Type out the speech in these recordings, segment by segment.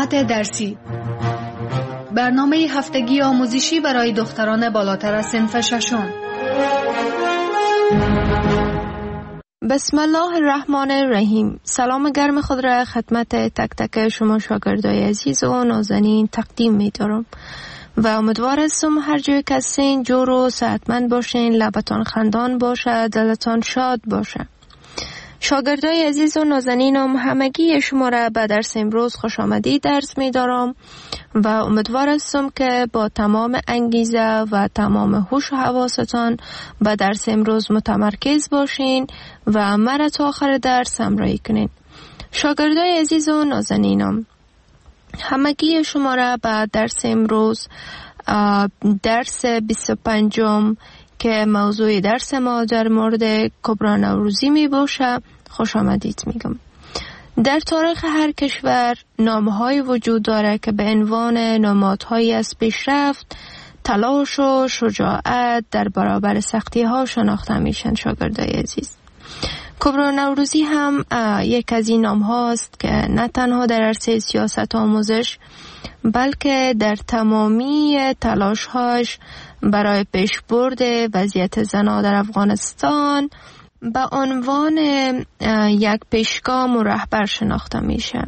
ساعت درسی، برنامه هفتگی آموزشی برای دختران بالاتر از صنف ششم. بسم الله الرحمن الرحیم. سلام گرم خود را خدمت تک تک شما شاگردای عزیز و نازنین تقدیم می دارم و امیدوار هستم هر جای که هستین جور و صحتمند باشین، لبتان خندان باشه، دلتان شاد باشه. شاگردای عزیز و نازنینم، همگی شما را به درس امروز خوش آمدید درس می دارم و امیدوار هستم که با تمام انگیزه و تمام هوش و حواستان به درس امروز متمرکز باشین و مرا تا آخر درس همراهی کنین. شاگردای عزیز و نازنینم، همگی شما را به درس امروز، درس 25 که موضوع درس ما در مورد کبری نوروزی می باشه خوش آمدید میگم. در تاریخ هر کشور نامه‌های وجود داره که به عنوان نمادهایی از پیشرفت، تلاش و شجاعت در برابر سختی‌ها شناخته میشن. شاگردای عزیز، کبری نوروزی هم یک از این نام‌هاست که نه تنها در عرصه سیاست آموزش بلکه در تمامی تلاش‌هاش برای پیشبرد وضعیت زنان در افغانستان به عنوان یک پیشگام و رهبر شناخته میشه.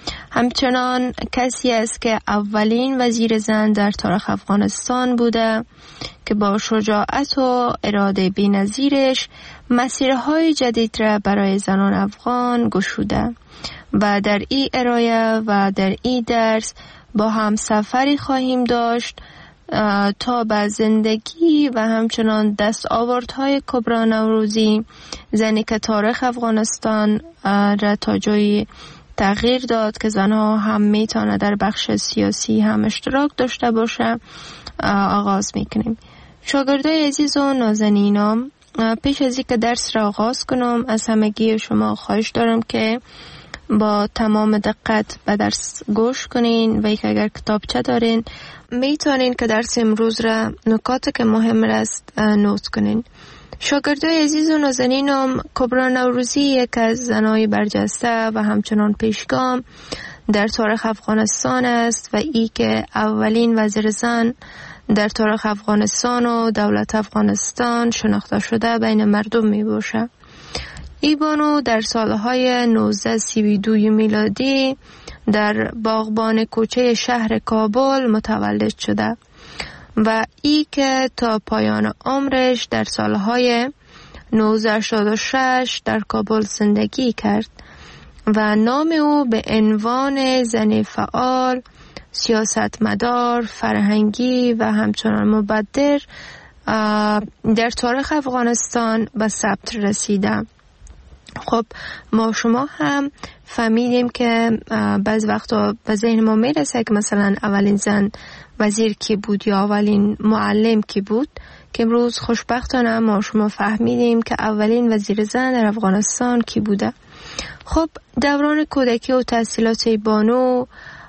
همچنان کسی است که اولین وزیر زن در تاریخ افغانستان بوده که با شجاعت و اراده بی‌نظیرش مسیرهای جدید را برای زنان افغان گشوده و در این ارائه و در این درس با هم سفری خواهیم داشت تا به زندگی و همچنان دستاوردهای کبری نوروزی، زنی که تاریخ افغانستان را تا جایی تغییر داد که زنها هم میتونه در بخش سیاسی هم اشتراک داشته باشه، آغاز میکنیم. شاگردای عزیز و نازنینم، پیش از اینکه درس را آغاز کنم از همگی شما خواهش دارم که با تمام دقت به درس گوش کنین و اگر کتابچه دارین میتونین که درس امروز را نکاتی که مهم است نوت کنین. شاگردای عزیز و نازنینم، کبری نوروزی یک از زنای برجسته و همچنان پیشگام در تاریخ افغانستان است و ای که اولین وزیر زن در تاریخ افغانستان و دولت افغانستان شناخته شده بین مردم می باشه. ای بانو در سالهای 1932 میلادی در باغبان کوچه شهر کابل متولد شده و ای که تا پایان عمرش در سالهای 1986 در کابل زندگی کرد و نام او به عنوان زن فعال، سیاستمدار، فرهنگی و همچنان مبدر در تاریخ افغانستان به ثبت رسیده. خب ما شما هم فهمیدیم که بعض وقتا به ذهن ما میرسه که مثلا اولین زن وزیر کی بود یا اولین معلم کی بود، که امروز خوشبختانه ما شما فهمیدیم که اولین وزیر زن در افغانستان کی بوده. خب دوران کودکی و تحصیلات بانو،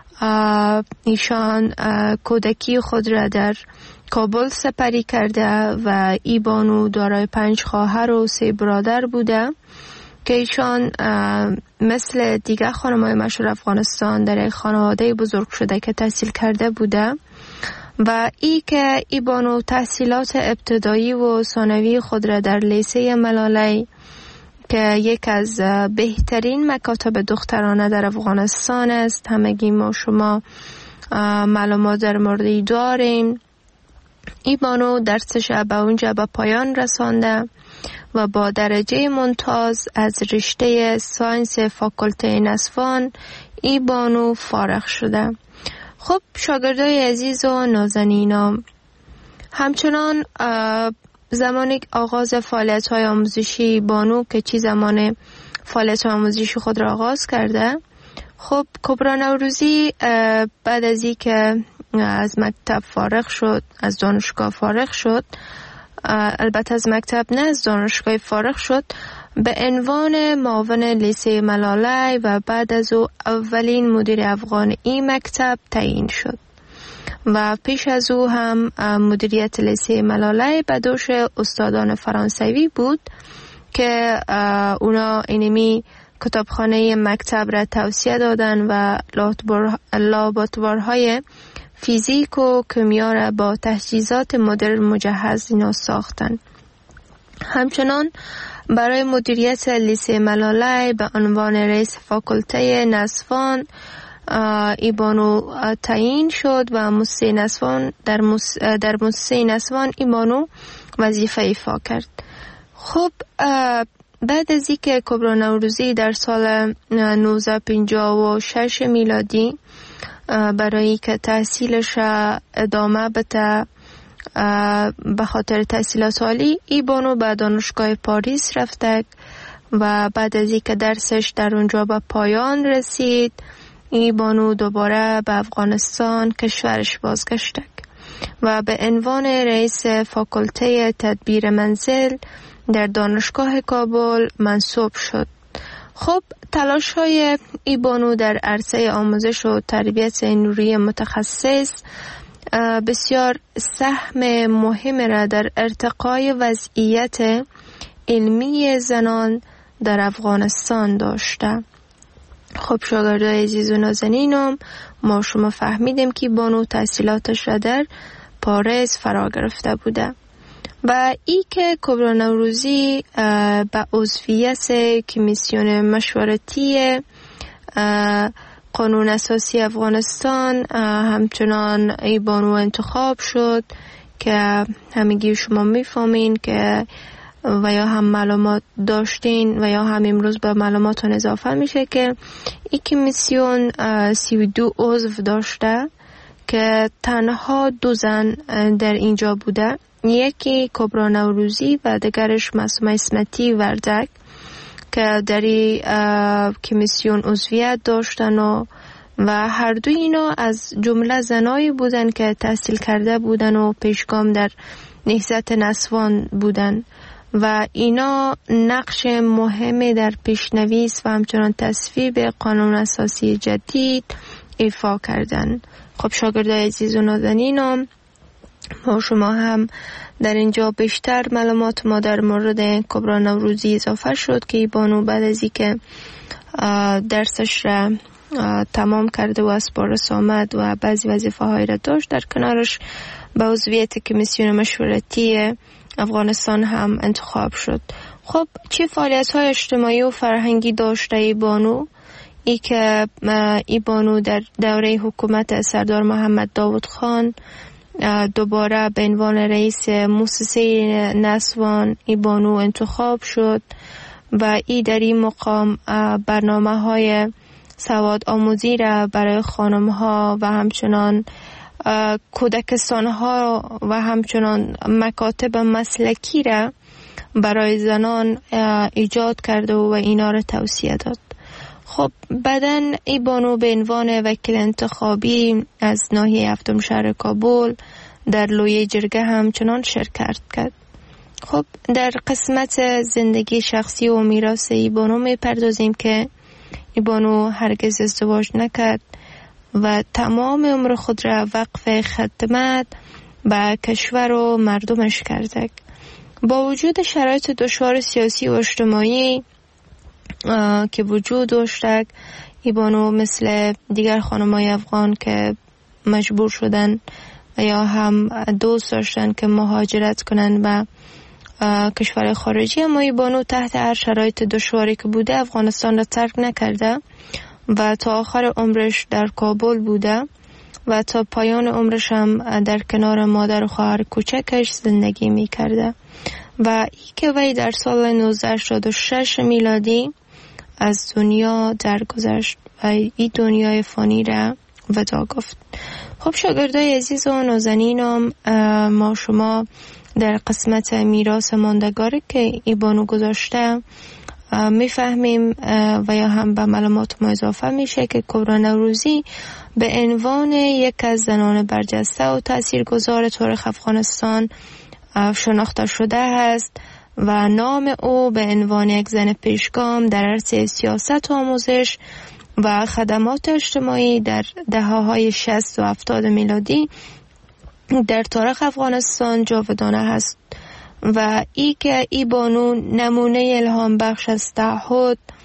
ایشان کودکی خود را در کابل سپری کرده و ای بانو دارای 5 خواهر و 3 برادر بوده که ایشان مثل دیگر خانم‌های مشهور افغانستان در یک خانواده بزرگ شده که تحصیل کرده بوده و ای که ای بانو تحصیلات ابتدایی و ثانوی خود را در لیسه ملالی که یک از بهترین مکاتب دخترانه در افغانستان است، همگی ما شما معلومات در موردی داریم، ای بانو درسش به اونجا به پایان رسانده و با درجه ممتاز از رشته ساینس فاکولته نسوان ای بانو فارغ شده. خب شاگردای عزیز و نازنینم، همچنان زمانی آغاز فعالیت‌های آموزشی بانو که چی زمان فعالیت آموزشی خود را آغاز کرده، خب کبری نوروزی بعد از این که از مکتب فارغ شد، از دانشگاه فارغ شد، البته از مکتب نه از دانشگاه فارغ شد، به عنوان معاون لیسه ملالی و بعد از او اولین مدیر افغان این مکتب تعیین شد و پیش از او هم مدیریت لیسه ملالی به دوش استادان فرانسوی بود که اونا اینمی کتابخانه مکتب را توسعه دادن و لابراتوارهای فیزیک و کیمیا را با تجهیزات مدرن مجهز ساختند. همچنان برای مدیریت لیسه ملاله به عنوان رئیس فاکولته نسوان ایبانو تعیین شد و موسسه نسوان در موسسه نسوان ایبانو وظیفه ایفا کرد. خب بعد از اینکه کبرا نوروزی در سال 1956 میلادی برای که تحصیلش ادامه بده به خاطر تحصیلات عالی، ایبانو به دانشگاه پاریس رفته و بعد از اینکه درسش در اونجا به پایان رسید، ایبانو دوباره به افغانستان کشورش بازگشته و به عنوان رئیس فاکولته تدبیر منزل در دانشگاه کابل منصوب شد. خب تلاش های ایبانو در عرصه آموزش و تربیت نوری متخصص بسیار سهم مهم را در ارتقای وضعیت علمی زنان در افغانستان داشته. خب شاگردای عزیز و نازنینم، ما شما فهمیدیم که بانو تحصیلاتش را در پاریس فرا گرفته بوده و ای که کبرا نوروزی به عضویت کمیسیون مشورتی قانون اساسی افغانستان همچنان ای بانو انتخاب شد که همگی شما میفهمین که و یا هم معلومات داشتین و یا هم امروز به معلوماتون اضافه میشه که این کمیسیون 32 عضو داشته که تنها 2 زن در اینجا بوده، یکی کبرا نوروزی و دیگرش معصومه اسمتی وردک که در این کمیسیون عضویت داشتن و هر دو اینا از جمله زنایی بودن که تحصیل کرده بودن و پیشگام در نهضت نسوان بودن و اینا نقش مهمی در پیشنویس و همچنان تصویب قانون اساسی جدید ایفا کردن. خب شاگردای عزیز و نازنینم، ما شما هم در اینجا بیشتر معلومات ما در مورد کبرا نوروزی اضافه شد که بانو بعد از اینکه درسش را تمام کرده و از پاریس آمد و بعضی وظیفه هایی را داشت، در کنارش به عضویت کمیسیون مشورتی افغانستان هم انتخاب شد. خب چه فعالیت های اجتماعی و فرهنگی داشته ای بانو؟ ای که ای بانو در دوره حکومت سردار محمد داود خان دوباره به عنوان رئیس موسسه نسوان ای بانو انتخاب شد و ای در این مقام برنامه های سواد آموزی را برای خانم ها و همچنان کودکستان ها و همچنان مکاتب مسلکی را برای زنان ایجاد کرده و اینا را توصیه داد. خب بعداً ای بانو به عنوان وکیل انتخابی از ناحیه هفتم شهر کابل در لویه جرگه همچنان شرکت کرد. خب در قسمت زندگی شخصی و میراث ای بانو می پردازیم که ای بانو هرگز ازدواج نکرد و تمام عمر خود را وقف خدمت به کشور و مردمش کرده. با وجود شرایط دشوار سیاسی و اجتماعی که وجود داشته، ای بانو مثل دیگر خانمای افغان که مجبور شدن یا هم دوست داشتن که مهاجرت کنن به کشور خارجی، اما ای بانو تحت هر شرایط دشواری که بوده افغانستان را ترک نکرده و تا آخر عمرش در کابل بوده و تا پایان عمرش هم در کنار مادر و خواهر کوچکش زندگی می کرده و ای که وی در سال 1986 میلادی از دنیا درگذشت و این دنیای فانی را وداع گفت. خب شاگردای عزیز و نازنینم، ما شما در قسمت میراث ماندگاری که ای بانو گذاشته میفهمیم و یا هم به معلومات ما اضافه میشه که کبرا نوروزی به عنوان یک از زنان برجسته و تاثیرگذار تاریخ افغانستان شناخته شده است و نام او به عنوان یک زن پیشگام در عرصه سیاست و آموزش و خدمات اجتماعی در دهه‌های 60 و 70 میلادی در تاریخ افغانستان جاودانه است و ای که ای بانو نمونه الهام بخش از تعهد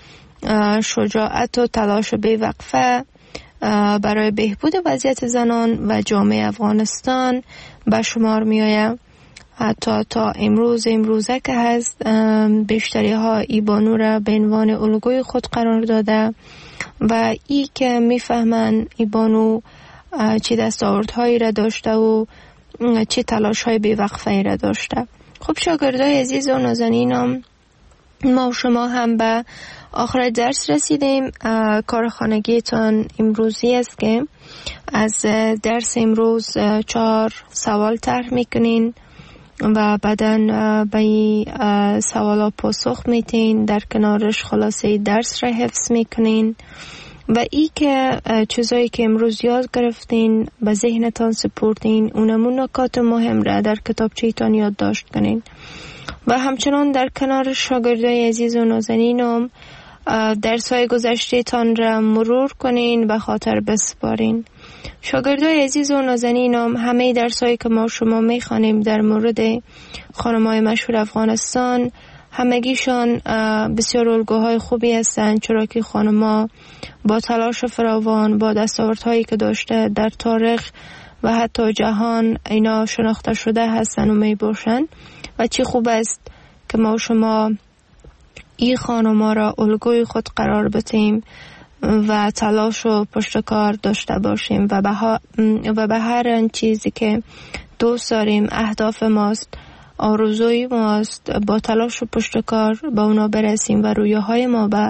شجاعت و تلاش بی‌وقفه برای بهبود وضعیت زنان و جامعه افغانستان به شمار می آید. حتی تا امروزه که هست بیشتری ها ای بانو را به عنوان الگوی خود قرار داده و ای که می فهمن ای بانو چه دستاوردهایی را داشته و چه تلاش های بی‌وقفه را داشته. خب شاگردای عزیز و نازنینم، ما و شما هم به آخر درس رسیدیم. کار خانگیتان امروزی است که از درس امروز 4 سوال طرح میکنین و بعداً به این سوالا پاسخ میتین، در کنارش خلاصه درس را حفظ میکنین و ای که چیزایی که امروز یاد گرفتین به ذهنتان سپردین، اونمون نکات مهم را در کتابچه‌تان یادداشت کنین و همچنان در کنار شاگردای عزیز و نازنینم درس‌های گذشته تان را مرور کنین و خاطر بسپارین. شاگردای عزیز و نازنینم، همه درس‌هایی که ما شما می‌خوانیم در مورد خانم‌های مشهور افغانستان همگیشان بسیار الگوهای خوبی هستند، چرا که خانم‌ها با تلاش فراوان، با دستاوردهایی که داشته در تاریخ و حتی جهان اینا شناخته شده هستند و می باشند و چی خوب است که ما شما این خانم‌ها را الگوی خود قرار بدیم و تلاش و پشتکار داشته باشیم و به هر چیزی که دوست داریم، اهداف ماست، آرزوی ماست، با تلاش و پشتکار با اونا برسیم و رویاهای ما به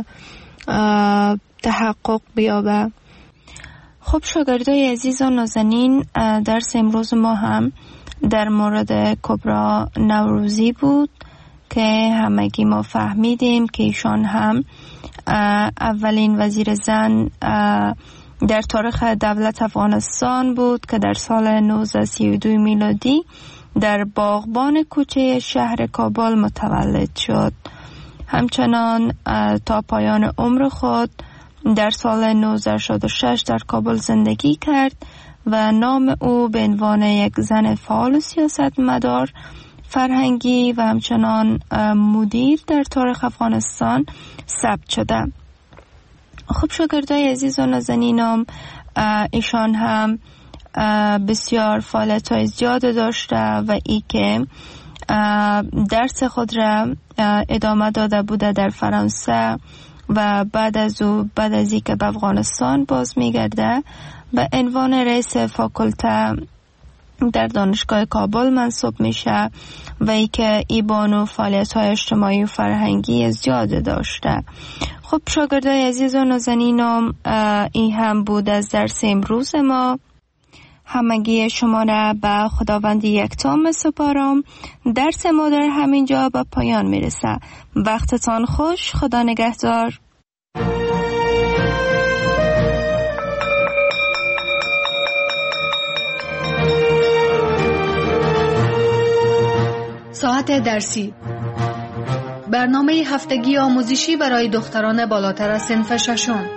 تحقق بیابه. خب شاگردای عزیز و نازنین، درس امروز ما هم در مورد کبرا نوروزی بود که همگی ما فهمیدیم که ایشان هم اولین وزیر زن در تاریخ دولت افغانستان بود که در سال 1932 میلادی در باغبان کوچه شهر کابل متولد شد. همچنان تا پایان عمر خود در سال 1966 در کابل زندگی کرد و نام او به عنوان یک زن فعال و سیاستمدار فرهنگی و همچنان مدیر در تاریخ افغانستان ثبت شده. خب شاگردای عزیز و نازنینم، ایشان هم بسیار فعالیت‌های زیاد داشته و ای که درس خود را ادامه داده بوده در فرانسه و بعد از این که به افغانستان باز میگرده به عنوان رئیس فاکولته در دانشگاه کابل منصوب میشه و ای که ای بانو فعالیت‌های اجتماعی و فرهنگی زیاد داشته. خب شاگردای عزیز و نازنینم، این هم بود از درس امروز ما. همگی شما را به خداوند یکتا سپارم. درس ما در همینجا به پایان میرسه. وقتتان خوش. خدا نگهدار. ساعت درسی، برنامه هفتگی آموزشی برای دختران بالاتر از صنف ششم.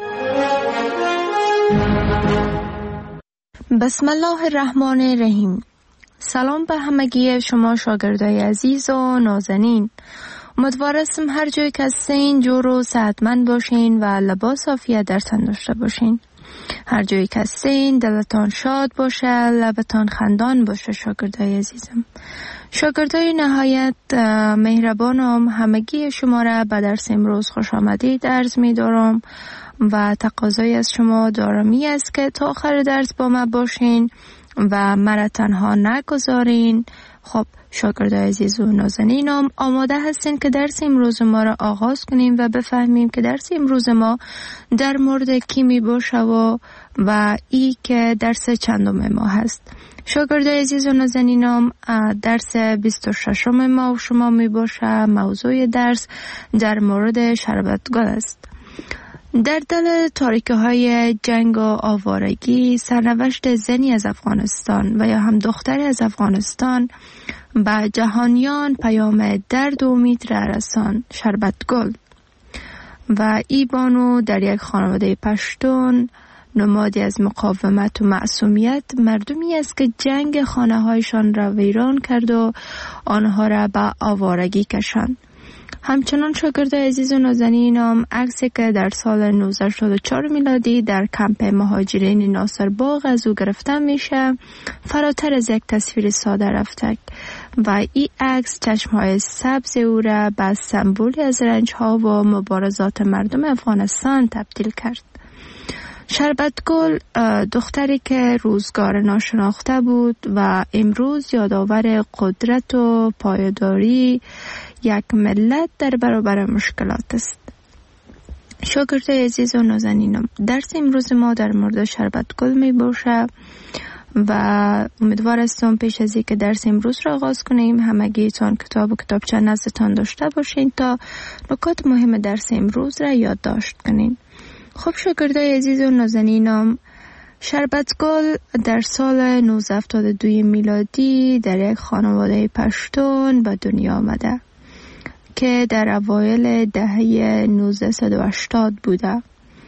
بسم الله الرحمن الرحیم. سلام به همگی شما شاگردای عزیز و نازنین. امیدوارم هر جای که هستین جور و صحتمند باشین و لباس عافیت در تن داشته باشین. هر جایی که هستین دلتان شاد باشه، لبتان خندان باشه. شاگردای عزیزم، شاگردای نهایت مهربانم، همگی شما را به درس امروز خوش آمدید عرض می دارم و تقاضای از شما دارمی است که تا آخر درس با ما باشین و مرا تنها نگذارین. خب شاگردای عزیز و نازنینم، آماده هستین که درس امروز ما را آغاز کنیم و بفهمیم که درس امروز ما در مورد کی می باشه و ای که درس چندم ما هست. شاگردای عزیز و نازنینم، درس 26 ما و شما می باشه. موضوع درس در مورد شربتگل است. در دل تاریکی های جنگ و آوارگی، سرنوشت زنی از افغانستان و یا هم دختری از افغانستان به جهانیان پیام درد و امید را رساند. شربتگل و ای بانو در یک خانواده پشتون، نمادی از مقاومت و معصومیت، مردمی است که جنگ خانه هایشان را ویران کرد و آنها را به آوارگی کشاند. همچنان شاگردای عزیز و نازنینم، عکسی که در سال 1984 میلادی در کمپ مهاجرین ناصر باغ از او گرفته میشه فراتر از یک تصویر ساده رفته و این عکس چشمهای سبز او را به سمبولی از رنجها و مبارزات مردم افغانستان تبدیل کرد. شربتگل دختری که روزگار ناشناخته بود و امروز یادآور قدرت و پایداری یک ملت در برابر مشکلات است. شاگردای عزیز و نازنینم، درس امروز ما در مورد شربتگل می باشه و امیدوار هستم پیش از اینکه درس امروز را آغاز کنیم همگیتان کتاب و کتابچه نزدتان داشته باشین تا نکات مهم درس امروز را یادداشت کنین. خب شاگردای عزیز و نازنینم، شربتگل در سال 1972 میلادی در یک خانواده پشتون به دنیا آمده که در اوایل دهه 1980 بوده،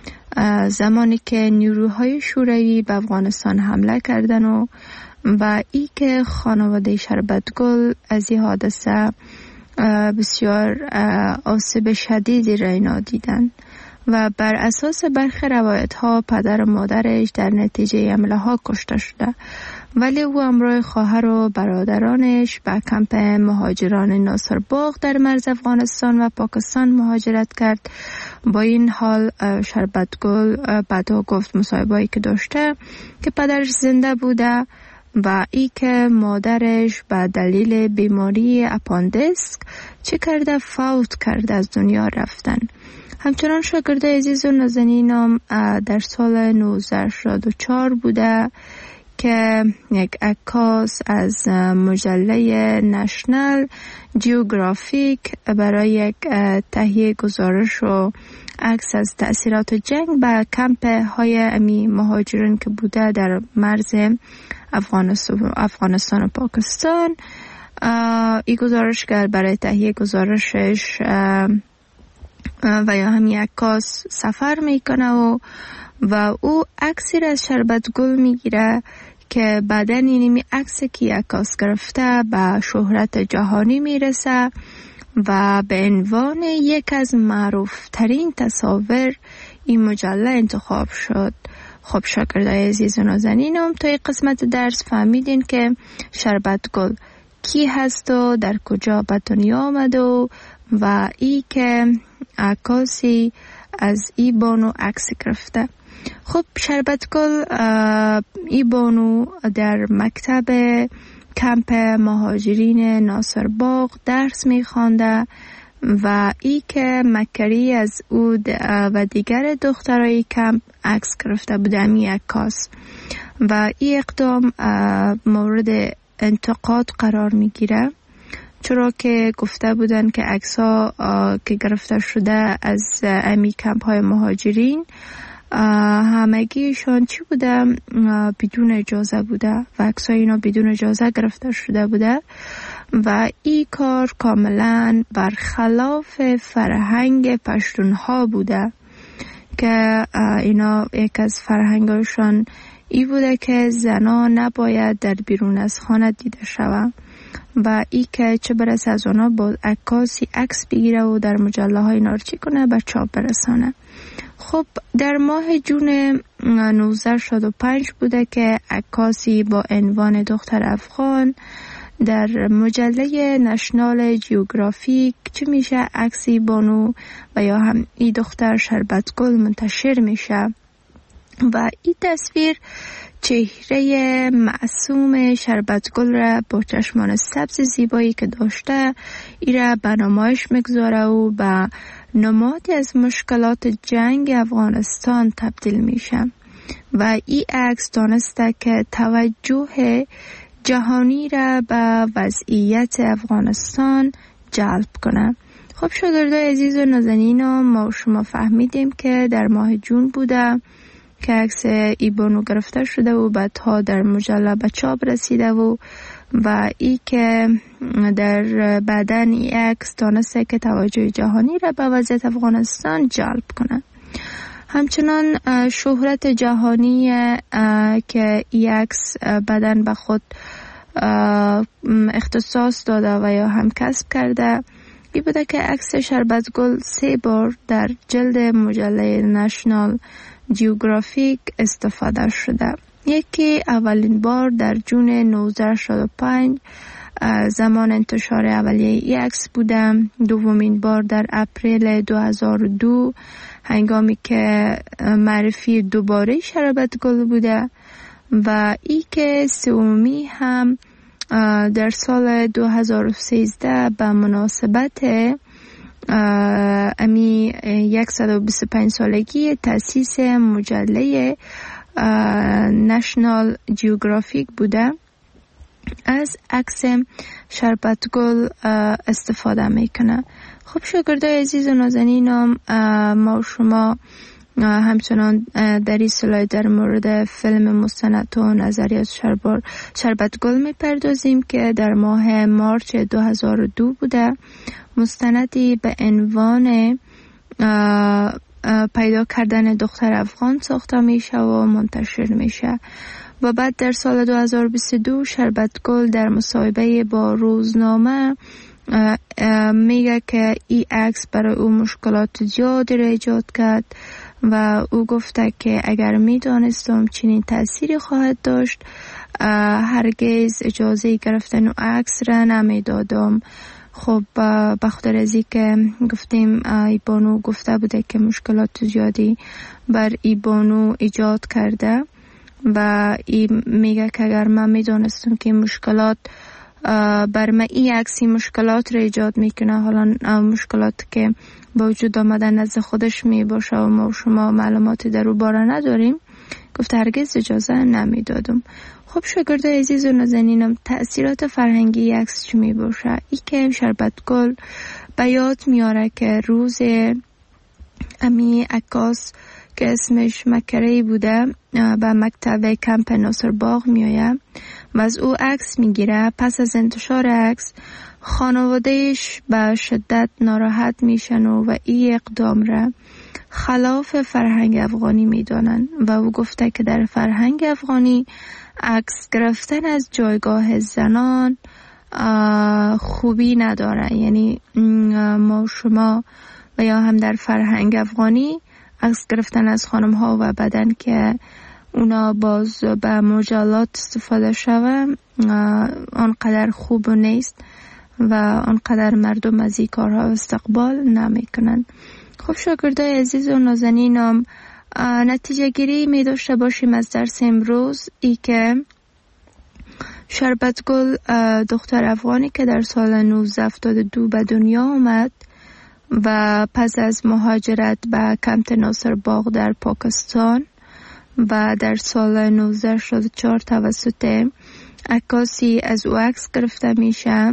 زمانی که نیروهای شوروی به افغانستان حمله کردن و ای که خانواده شربتگل از این حادثه بسیار آسیب شدیدی را اینا دیدن و بر اساس برخی روایت ها پدر و مادرش در نتیجه حمله ها کشته شده، ولی او همراه خواهر و برادرانش به کمپ مهاجران ناصر باغ در مرز افغانستان و پاکستان مهاجرت کرد. با این حال شربتگل بعدا گفت مصاحبه‌ای که داشته که پدرش زنده بوده و ای که مادرش به دلیل بیماری اپاندیسک چه کرده فوت کرده از دنیا رفتن. همچنان شاگردای عزیز و نازنینم در سال 1984 بوده که یک عکاس از مجله نشنال جیوگرافیک برای یک تهیه گزارش و عکس از تأثیرات جنگ به کمپ های امی مهاجرین که بوده در مرز افغانستان و پاکستان، این گزارشگر برای تهیه گزارشش و یا همین عکاس سفر میکنه و او عکسی را از شربتگل میگیره که بعدن اینمی عکسی که عکاس گرفته به شهرت جهانی میرسه و به عنوان یک از معروف ترین تصاویر این مجله انتخاب شد. خب شاگردای عزیز و نازنینم، تا این قسمت درس فهمیدین که شربتگل کی هست و در کجا به دنیا آمد و ای که عکاسی از ای بانو عکس گرفته. خب شربتگل ای بانو در مکتب کمپ مهاجرین ناصر باغ درس میخوانده و ای که مکری از او و دیگر دخترای کمپ عکس گرفته بوده می عکاس و ای اقدام مورد انتقاد قرار میگیره، چرا که گفته بودن که عکس‌ها که گرفته شده از امی کمپ های مهاجرین همگیشان چی بوده؟ بدون اجازه بوده و عکس‌های اینا بدون اجازه گرفته شده بوده و این کار کاملا برخلاف فرهنگ پشتونها بوده که اینا یک از فرهنگشان ای بوده که زنان نباید در بیرون از خانه دیده شوند و ای که چه برسه از اونا با عکاسی عکس بگیره و در مجله های نارچی کنه به چاپ برسانه. خب در ماه جون 1965 بوده که عکاسی با عنوان دختر افغان در مجله نشنال جیوگرافیک چه میشه عکسی بانو و یا هم ای دختر شربتگل منتشر میشه و این تصویر چهره معصوم شربتگل را با چشمان سبز زیبایی که داشته ای را به نمایش میگذاره و به نمادی از مشکلات جنگ افغانستان تبدیل میشه و این عکس دانسته که توجه جهانی را به وضعیت افغانستان جلب کنه. خب شاگردای عزیز و نازنینم، ما شما فهمیدیم که در ماه جون بوده که عکس ای بانو گرفته شده و بعدها در مجله به چاپ رسیده و ای که در بعدن ای عکس دانسته که توجه جهانی را به وضعیت افغانستان جلب کنه. همچنان شهرت جهانی که ای عکس بعدن به خود اختصاص داده و یا هم کسب کرده این بوده که عکس شربت گل 3 بار در جلد مجله نشنال جیوگرافیک استفاده شده. یکی اولین بار در جون 1965 زمان انتشار اولیه ای عکس بوده. دومین بار در اپریل 2002 هنگامی که معرفی دوباره شربت گل بوده و ای که سومی هم در سال 2013 به مناسبت 125 سالگی تأسیس مجله نشنال جیوگرافیک بوده. از عکس شربت گل استفاده میکنه. خب شاگردای عزیز و نازنینم، ما شما همچنان در این سلاید در مورد فیلم مستند و نظریات شربت گل میپردازیم که در ماه مارچ 2002 بوده. مستندی به عنوان پیدا کردن دختر افغان ساخته میشه و منتشر میشه و بعد در سال 2022 شربت گل در مصاحبه با روزنامه میگه که این عکس برای او مشکلات زیادی را ایجاد کرد و او گفته که اگر میدانستم چنین تأثیری خواهد داشت هرگز اجازه گرفتن او عکس را نمیدادم. خب بخاطر از این که گفتیم ای بانو گفته بوده که مشکلات زیادی بر ای بانو ایجاد کرده و این میگه که اگر من میدانستم که مشکلات بر من این عکسی مشکلات را ایجاد میکنه، حالا مشکلات که با وجود آمدن نزد خودش می باشه و ما شما معلوماتی در او باره نداریم، گفت هرگز اجازه نمیدادم. خب شاگردای عزیز و نازنینم، تأثیرات فرهنگی عکس چی می باشه؟ ای که شربت گل به یاد میاره که روز امی عکاس که اسمش مکری بوده به مکتب کمپ ناصر باغ میآید و از او عکس میگیره. پس از انتشار عکس خانوادهش به شدت ناراحت میشن و این اقدام را خلاف فرهنگ افغانی میدانن و او گفته که در فرهنگ افغانی عکس گرفتن از جایگاه زنان خوبی نداره. یعنی ما شما و یا هم در فرهنگ افغانی عکس گرفتن از خانم ها و بدن که اونا باز به مجلات استفاده شوه آنقدر خوب نیست و آنقدر مردم از این کارها استقبال نمی کنن. خب شاگردای عزیز و نازنینم، نتیجه گیری می داشته باشیم از درس امروز ای که شربت گل دختر افغانی که در سال 1972 به دنیا آمد و پس از مهاجرت به کمپ ناصر باغ در پاکستان و در سال 1964 توسط عکاسی از او عکس گرفته میشه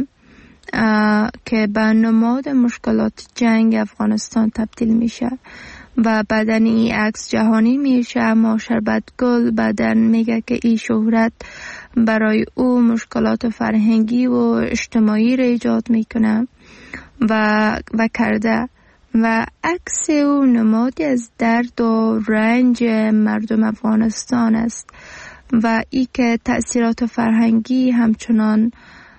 که به نماد مشکلات جنگ افغانستان تبدیل میشه و بعدن این عکس جهانی میشه. اما شربت گل بعدن میگه که این شهرت برای او مشکلات فرهنگی و اجتماعی را ایجاد میکنه و کرده و عکس او نمادی از درد و رنج مردم افغانستان است و ای که تأثیرات فرهنگی همچنان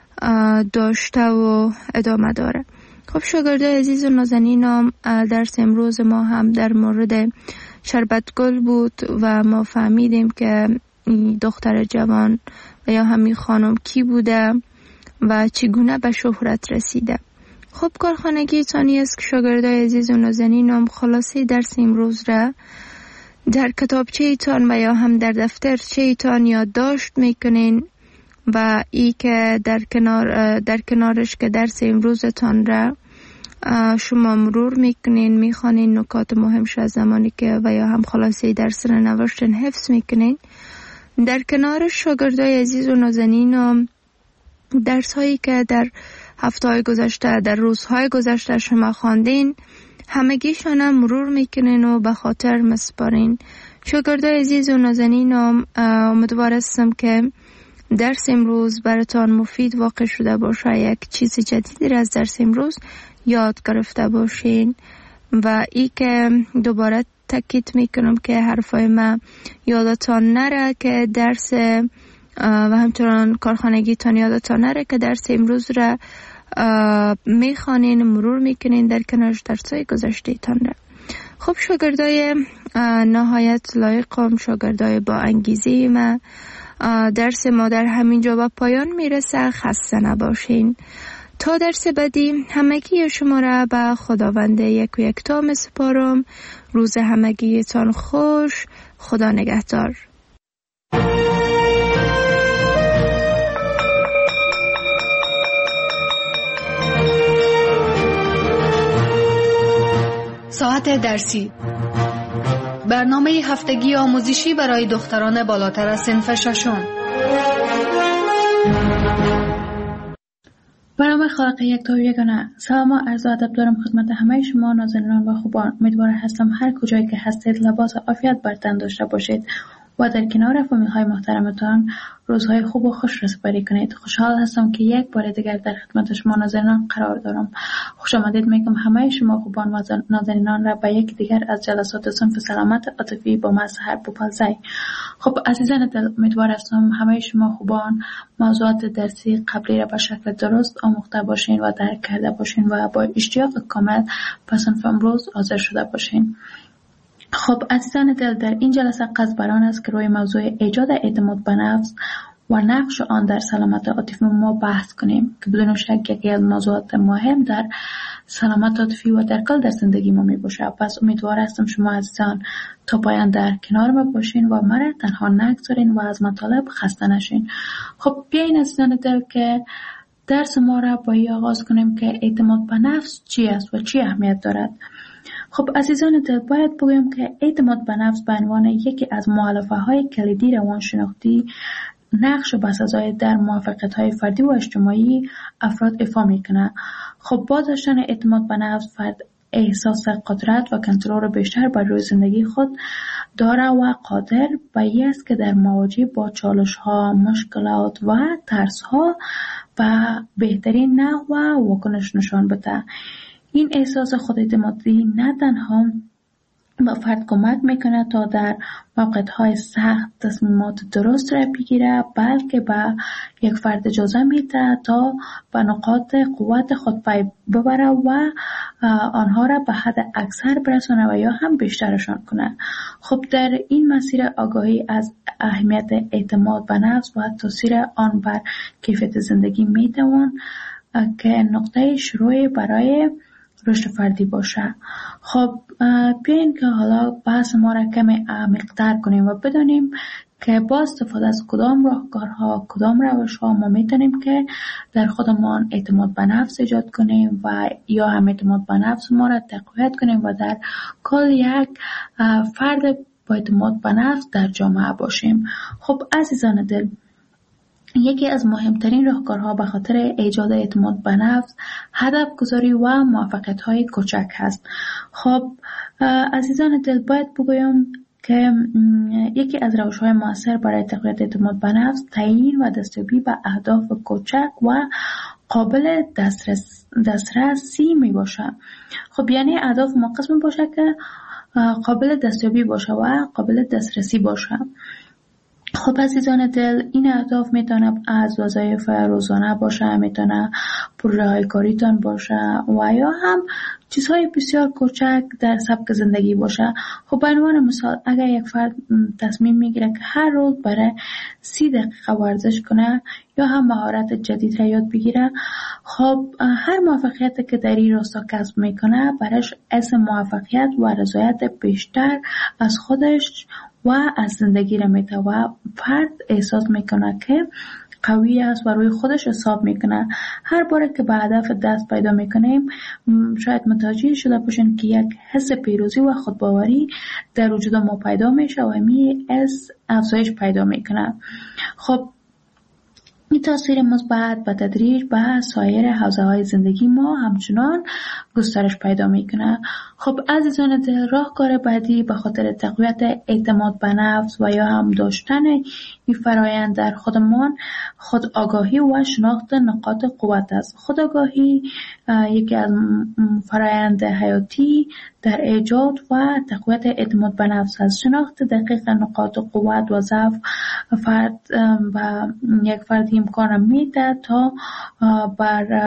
داشته و ادامه داره. خب شاگردای عزیز و نازنینم، درس امروز ما هم در مورد شربت گل بود و ما فهمیدیم که دختر جوان و یا همین خانم کی بوده و چگونه به شهرت رسیده. خب کارخانگی تانی است که شاگردای عزیز و نازنینم خلاصه درس امروز را در کتابچه ایتان و یا هم در دفترچه ایتان یادداشت میکنین و ای که در کنارش که درس امروزتان را شما مرور میکنین، میخوانین نکات مهمش از زمانی که و یا هم خلاصه درس را نوشتن حفظ میکنین. در کنارش شاگردای عزیز و نازنینم درس هایی که در هفته‌های گذشته در روزهای گذشته شما خواندین همگیشان هم مرور میکنین و به خاطر مسپارین. شاگردای عزیز و نازنینم، امیدوار هستم که درس امروز براتان مفید واقع شده باشه، یک چیز جدیدی را از درس امروز یاد گرفته باشین و ای که دوباره تاکید میکنم که حرفای من یادتان نره که درس و همچنان کارخانگی تان یادتان نره که درس امروز را میخوانین، مرور میکنین در کنارش درسای گذشته تان را. خب شاگردای نهایت لایقم، شاگردای با انگیزه ما، درس ما در همینجا به پایان میرسه. خسته نباشین. تا درس بعدی همگی شما را به خداوند یک و یک تا میسپارم. روز همگیتان خوش. خدا نگهدار. ساعت درسی، برنامه هفتگی آموزشی برای دختران بالاتر از صنف ششم. برنامه خالق یک تا یگانه. سلام و عرض ادب دارم خدمت همه شما نازنینان و خوبان. امیدوار هستم هر کجایی که هستید لباس عافیت بر تن داشته باشید و در کنار فامیل‌های محترمتان روزهای خوب و خوش را سپری کنید. خوشحال هستم که یک بار دیگر در خدمت شما نازنینان قرار دارم. خوش آمدید میگم همه شما خوبان و نازنینان را به یک دیگر از جلسات صنف سلامت عاطفی با مظهر بوپالزی. خب عزیزان دل، امیدوار هستم همه شما خوبان موضوعات درسی قبلی را به شکل درست آموخته باشین و درک کرده باشین و با اشتیاق کامل به صنف امروز حاضر شده باشین. خب عزیزان دل، در این جلسه قصد بر آن است که روی موضوع ایجاد اعتماد به نفس و نقش آن در سلامت عاطفی ما بحث کنیم که بدون شک یکی از موضوعات مهم در سلامت عاطفی و در کل در زندگی ما می باشه. پس امیدوار هستم شما عزیزان تا پایان در کنار ما باشین و مرا تنها نگذارین و از مطالب خسته نشین. خب بیاین عزیزان دل که درس ما را با این آغاز کنیم که اعتماد به نفس چی است و چی اهمیت دارد. خب عزیزان دل، باید بگویم که اعتماد به نفس به عنوان یکی از مؤلفه‌های کلیدی روانشناختی نقش بسزای در موفقیت‌های فردی و اجتماعی افراد ایفا میکنه. خب با داشتن اعتماد به نفس فرد احساس قدرت و کنترل بیشتر بر روی زندگی خود داره و قادر به این است که در مواجهه با چالش‌ها، مشکلات و ترس‌ها و بهترین نحو واکنش نشان بده. این احساس خوداعتمادی نه تنها به فرد کمک میکنه تا در موقعیت‌های سخت تصمیمات درست را بگیره، بلکه به یک فرد اجازه میده تا به نقاط قوت خود پی ببره و آنها را به حد اکثر برسونه و یا هم بیشترشان کنه. خب در این مسیر آگاهی از اهمیت اعتماد به نفس و تاثیر آن بر کیفیت زندگی میتوان که نقطه شروع برای رشد فردی باشه. خب بیاین که حالا بحث ما را کمی عمیق‌تر کنیم و بدانیم که با استفاده از کدام راهکارها، کدام روش‌ها ما میتونیم که در خودمان اعتماد به نفس ایجاد کنیم و یا هم اعتماد به نفس ما را تقویت کنیم و در کل یک فرد با اعتماد به نفس در جامعه باشیم. خب عزیزان دل، یکی از مهمترین راهکارها به خاطر ایجاد اعتماد به نفس هدف گذاری و موفقیت‌های کوچک هست. خب عزیزان دل، باید بگویم که یکی از روش‌های مؤثر برای تقویت اعتماد به نفس تعیین و دستیابی به اهداف کوچک و قابل دسترسی می باشه. خب یعنی اهداف ما قسم باشه که قابل دستیابی باشه و قابل دسترسی باشه. خب عزیزان دل، این اهداف میتونه از وظایف روزانه باشه، میتونه پروژه‌های کاریتان باشه و یا هم چیزهای بسیار کوچک در سبک زندگی باشه. خب به عنوان مثال اگر یک فرد تصمیم میگیره که هر روز برای 30 دقیقه ورزش کنه یا هم مهارت جدید را یاد بگیره، خب هر موفقیتی که در این راستا کسب میکنه برایش حس موفقیت و رضایت بیشتر از خودش و از زندگی را میده و فرد احساس میکنه که قوی است و روی خودش حساب میکنه. هر باره که به هدف دست پیدا میکنیم شاید متوجه شده باشین که یک حس پیروزی و خودباوری در وجود ما پیدا میشه و همین حس افزایش پیدا میکنه. خب این تاثیر مثبت به تدریج به سایر حوزه‌های زندگی ما همچنان گسترش پیدا میکنه. خب عزیزان دل، راهکار بعدی به خاطر تقویت اعتماد به نفس و یا هم داشتن این فرایند در خودمان خود آگاهی و شناخت نقاط قوت است. خود آگاهی یکی از فرایند حیاتی در ایجاد و تقویت اعتماد به نفس است. شناخت دقیق نقاط قوت و ضعف فرد و یک فرد امکان میده تا بر